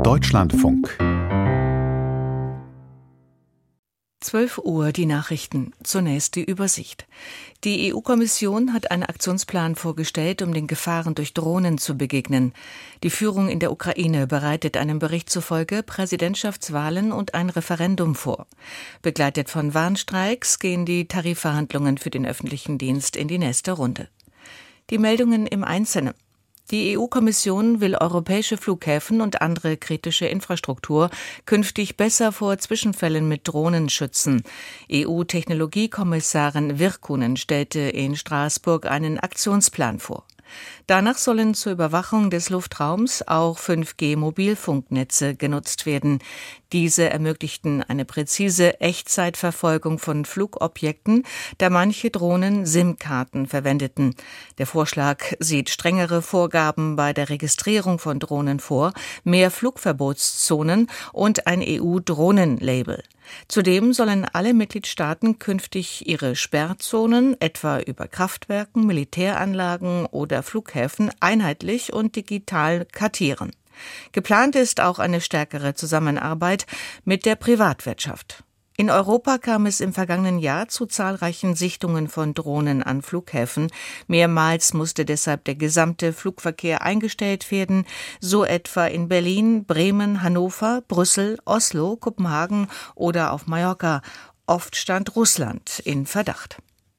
Deutschlandfunk. 12 Uhr die Nachrichten. Zunächst die Übersicht. Die EU-Kommission hat einen Aktionsplan vorgestellt, um den Gefahren durch Drohnen zu begegnen. Die Führung in der Ukraine bereitet einem Bericht zufolge Präsidentschaftswahlen und ein Referendum vor. Begleitet von Warnstreiks gehen die Tarifverhandlungen für den öffentlichen Dienst in die nächste Runde. Die Meldungen im Einzelnen. Die EU-Kommission will europäische Flughäfen und andere kritische Infrastruktur künftig besser vor Zwischenfällen mit Drohnen schützen. EU-Technologiekommissarin Virkkunen stellte in Straßburg einen Aktionsplan vor. Danach sollen zur Überwachung des Luftraums auch 5G-Mobilfunknetze genutzt werden. Diese ermöglichten eine präzise Echtzeitverfolgung von Flugobjekten, da manche Drohnen SIM-Karten verwendeten. Der Vorschlag sieht strengere Vorgaben bei der Registrierung von Drohnen vor, mehr Flugverbotszonen und ein EU-Drohnenlabel. Zudem sollen alle Mitgliedstaaten künftig ihre Sperrzonen, etwa über Kraftwerken, Militäranlagen oder Flughäfen, einheitlich und digital kartieren. Geplant ist auch eine stärkere Zusammenarbeit mit der Privatwirtschaft. In Europa kam es im vergangenen Jahr zu zahlreichen Sichtungen von Drohnen an Flughäfen. Mehrmals musste deshalb der gesamte Flugverkehr eingestellt werden, so etwa in Berlin, Bremen, Hannover, Brüssel, Oslo, Kopenhagen oder auf Mallorca. Oft stand Russland in Verdacht.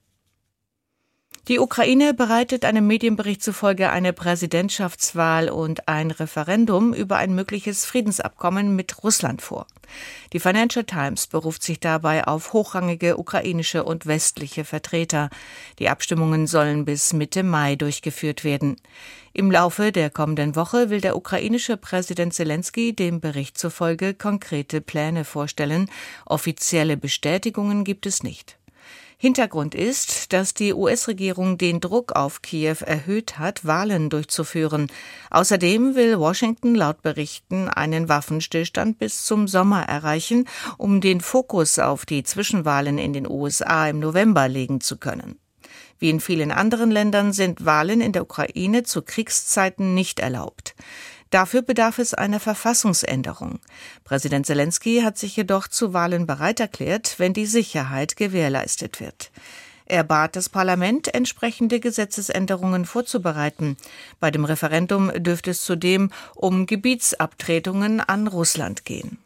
Die Ukraine bereitet einem Medienbericht zufolge eine Präsidentschaftswahl und ein Referendum über ein mögliches Friedensabkommen mit Russland vor. Die Financial Times beruft sich dabei auf hochrangige ukrainische und westliche Vertreter. Die Abstimmungen sollen bis Mitte Mai durchgeführt werden. Im Laufe der kommenden Woche will der ukrainische Präsident Selenskyj dem Bericht zufolge konkrete Pläne vorstellen. Offizielle Bestätigungen gibt es nicht. Hintergrund ist, dass die US-Regierung den Druck auf Kiew erhöht hat, Wahlen durchzuführen. Außerdem will Washington laut Berichten einen Waffenstillstand bis zum Sommer erreichen, um den Fokus auf die Zwischenwahlen in den USA im November legen zu können. Wie in vielen anderen Ländern sind Wahlen in der Ukraine zu Kriegszeiten nicht erlaubt. Dafür bedarf es einer Verfassungsänderung. Präsident Selenskyj hat sich jedoch zu Wahlen bereit erklärt, wenn die Sicherheit gewährleistet wird. Er bat das Parlament, entsprechende Gesetzesänderungen vorzubereiten. Bei dem Referendum dürfte es zudem um Gebietsabtretungen an Russland gehen.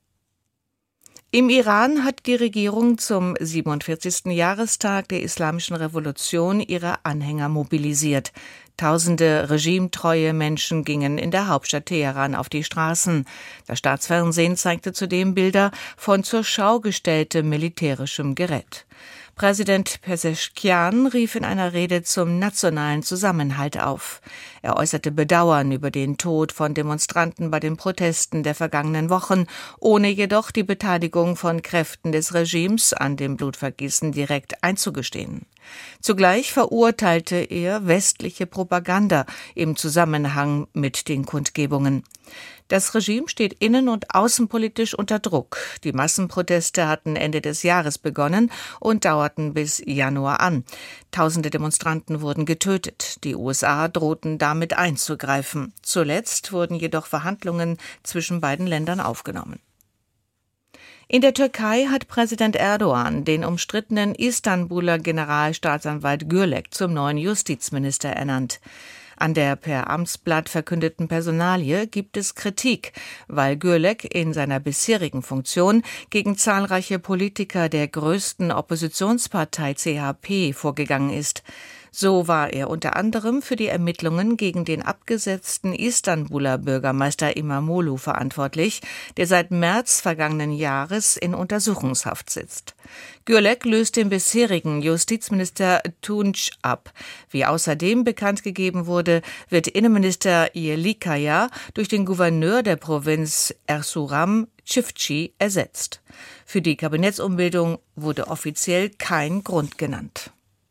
Im Iran hat die Regierung zum 47. Jahrestag der Islamischen Revolution ihre Anhänger mobilisiert. Tausende regimetreue Menschen gingen in der Hauptstadt Teheran auf die Straßen. Das Staatsfernsehen zeigte zudem Bilder von zur Schau gestelltem militärischem Gerät. Präsident Pezeshkian rief in einer Rede zum nationalen Zusammenhalt auf. Er äußerte Bedauern über den Tod von Demonstranten bei den Protesten der vergangenen Wochen, ohne jedoch die Beteiligung von Kräften des Regimes an dem Blutvergießen direkt einzugestehen. Zugleich verurteilte er westliche Propaganda im Zusammenhang mit den Kundgebungen. Das Regime steht innen- und außenpolitisch unter Druck. Die Massenproteste hatten Ende des Jahres begonnen und dauerten bis Januar an. Tausende Demonstranten wurden getötet. Die USA drohten damit einzugreifen. Zuletzt wurden jedoch Verhandlungen zwischen beiden Ländern aufgenommen. In der Türkei hat Präsident Erdogan den umstrittenen Istanbuler Generalstaatsanwalt Gürlek zum neuen Justizminister ernannt. An der per Amtsblatt verkündeten Personalie gibt es Kritik, weil Gürlek in seiner bisherigen Funktion gegen zahlreiche Politiker der größten Oppositionspartei CHP vorgegangen ist. So war er unter anderem für die Ermittlungen gegen den abgesetzten Istanbuler Bürgermeister İmamoğlu verantwortlich, der seit März vergangenen Jahres in Untersuchungshaft sitzt. Gürlek löst den bisherigen Justizminister Tunç ab. Wie außerdem bekannt gegeben wurde, wird Innenminister Yelikaya durch den Gouverneur der Provinz Erzurum Çiftçi ersetzt. Für die Kabinettsumbildung wurde offiziell kein Grund genannt.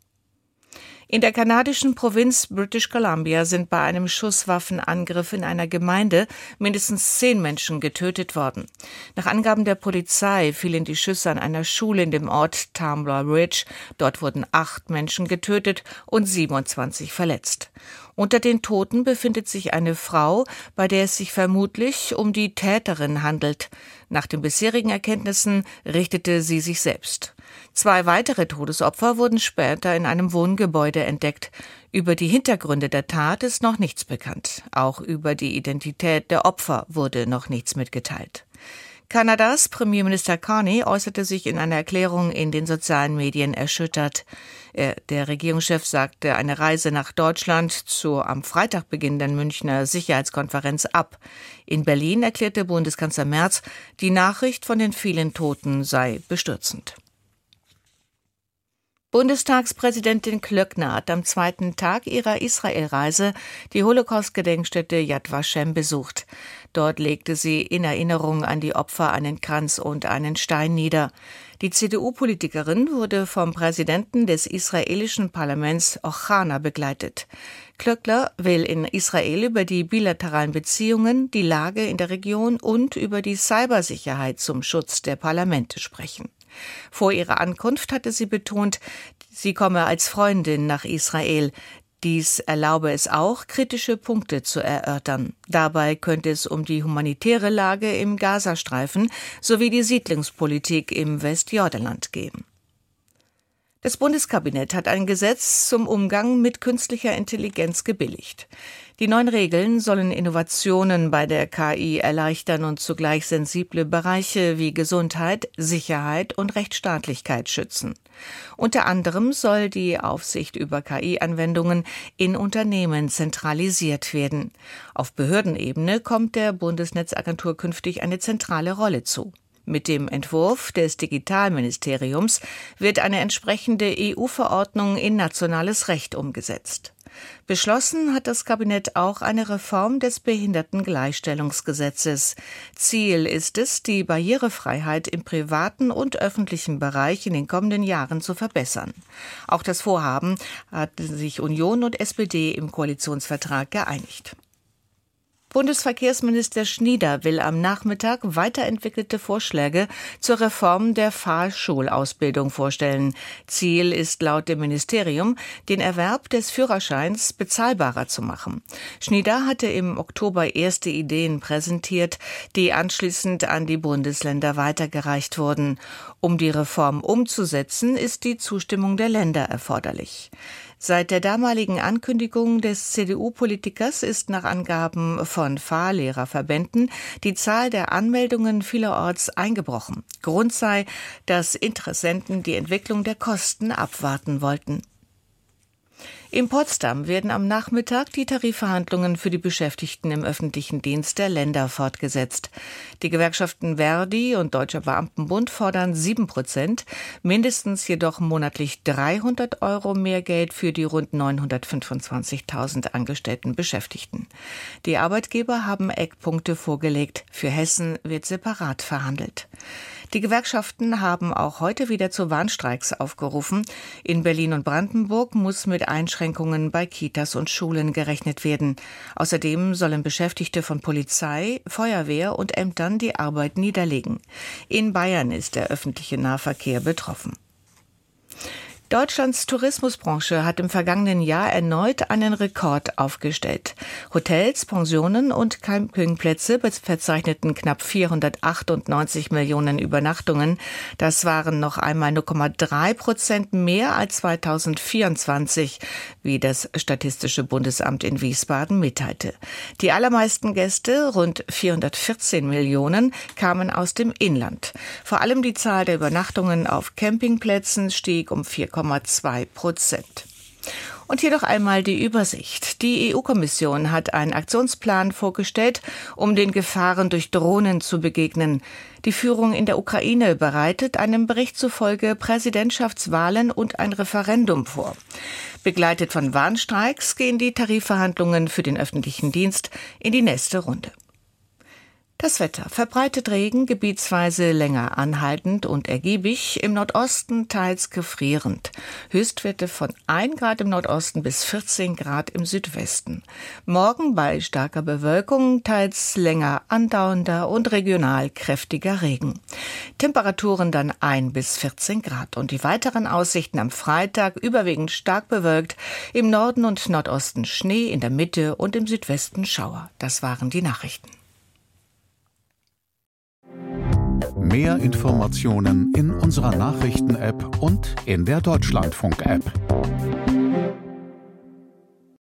In der kanadischen Provinz British Columbia sind bei einem Schusswaffenangriff in einer Gemeinde mindestens 10 Menschen getötet worden. Nach Angaben der Polizei fielen die Schüsse an einer Schule in dem Ort Tumbler Ridge. Dort wurden 8 Menschen getötet und 27 verletzt. Unter den Toten befindet sich eine Frau, bei der es sich vermutlich um die Täterin handelt. Nach den bisherigen Erkenntnissen richtete sie sich selbst. 2 weitere Todesopfer wurden später in einem Wohngebäude entdeckt. Über die Hintergründe der Tat ist noch nichts bekannt. Auch über die Identität der Opfer wurde noch nichts mitgeteilt. Kanadas Premierminister Carney äußerte sich in einer Erklärung in den sozialen Medien erschüttert. Der Regierungschef sagte eine Reise nach Deutschland zur am Freitag beginnenden Münchner Sicherheitskonferenz ab. In Berlin erklärte Bundeskanzler Merz, die Nachricht von den vielen Toten sei bestürzend. Bundestagspräsidentin Klöckner hat am 2. Tag ihrer Israelreise die Holocaust-Gedenkstätte Yad Vashem besucht. Dort legte sie in Erinnerung an die Opfer einen Kranz und einen Stein nieder. Die CDU-Politikerin wurde vom Präsidenten des israelischen Parlaments Ochana begleitet. Klöckner will in Israel über die bilateralen Beziehungen, die Lage in der Region und über die Cybersicherheit zum Schutz der Parlamente sprechen. Vor ihrer Ankunft hatte sie betont, sie komme als Freundin nach Israel. Dies erlaube es auch, kritische Punkte zu erörtern. Dabei könnte es um die humanitäre Lage im Gazastreifen sowie die Siedlungspolitik im Westjordanland gehen. Das Bundeskabinett hat ein Gesetz zum Umgang mit künstlicher Intelligenz gebilligt. Die neuen Regeln sollen Innovationen bei der KI erleichtern und zugleich sensible Bereiche wie Gesundheit, Sicherheit und Rechtsstaatlichkeit schützen. Unter anderem soll die Aufsicht über KI-Anwendungen in Unternehmen zentralisiert werden. Auf Behördenebene kommt der Bundesnetzagentur künftig eine zentrale Rolle zu. Mit dem Entwurf des Digitalministeriums wird eine entsprechende EU-Verordnung in nationales Recht umgesetzt. Beschlossen hat das Kabinett auch eine Reform des Behindertengleichstellungsgesetzes. Ziel ist es, die Barrierefreiheit im privaten und öffentlichen Bereich in den kommenden Jahren zu verbessern. Auch das Vorhaben hatten sich Union und SPD im Koalitionsvertrag geeinigt. Bundesverkehrsminister Schnieder will am Nachmittag weiterentwickelte Vorschläge zur Reform der Fahrschulausbildung vorstellen. Ziel ist laut dem Ministerium, den Erwerb des Führerscheins bezahlbarer zu machen. Schnieder hatte im Oktober erste Ideen präsentiert, die anschließend an die Bundesländer weitergereicht wurden. Um die Reform umzusetzen, ist die Zustimmung der Länder erforderlich. Seit der damaligen Ankündigung des CDU-Politikers ist nach Angaben von Fahrlehrerverbänden die Zahl der Anmeldungen vielerorts eingebrochen. Grund sei, dass Interessenten die Entwicklung der Kosten abwarten wollten. In Potsdam werden am Nachmittag die Tarifverhandlungen für die Beschäftigten im öffentlichen Dienst der Länder fortgesetzt. Die Gewerkschaften Verdi und Deutscher Beamtenbund fordern 7%, mindestens jedoch monatlich 300 € mehr Geld für die rund 925.000 angestellten Beschäftigten. Die Arbeitgeber haben Eckpunkte vorgelegt. Für Hessen wird separat verhandelt. Die Gewerkschaften haben auch heute wieder zu Warnstreiks aufgerufen. In Berlin und Brandenburg muss mit Einschränkungen bei Kitas und Schulen gerechnet werden. Außerdem sollen Beschäftigte von Polizei, Feuerwehr und Ämtern die Arbeit niederlegen. In Bayern ist der öffentliche Nahverkehr betroffen. Deutschlands Tourismusbranche hat im vergangenen Jahr erneut einen Rekord aufgestellt. Hotels, Pensionen und Campingplätze verzeichneten knapp 498 Millionen Übernachtungen. Das waren noch einmal 0,3% mehr als 2024, wie das Statistische Bundesamt in Wiesbaden mitteilte. Die allermeisten Gäste, rund 414 Millionen, kamen aus dem Inland. Vor allem die Zahl der Übernachtungen auf Campingplätzen stieg um 4,2%. Und hier noch einmal die Übersicht. Die EU-Kommission hat einen Aktionsplan vorgestellt, um den Gefahren durch Drohnen zu begegnen. Die Führung in der Ukraine bereitet einem Bericht zufolge Präsidentschaftswahlen und ein Referendum vor. Begleitet von Warnstreiks gehen die Tarifverhandlungen für den öffentlichen Dienst in die nächste Runde. Das Wetter: verbreitet Regen, gebietsweise länger anhaltend und ergiebig, im Nordosten teils gefrierend. Höchstwerte von 1 Grad im Nordosten bis 14 Grad im Südwesten. Morgen bei starker Bewölkung, teils länger andauernder und regional kräftiger Regen. Temperaturen dann 1 bis 14 Grad. Und die weiteren Aussichten am Freitag: überwiegend stark bewölkt, im Norden und Nordosten Schnee, in der Mitte und im Südwesten Schauer. Das waren die Nachrichten. Mehr Informationen in unserer Nachrichten-App und in der Deutschlandfunk-App.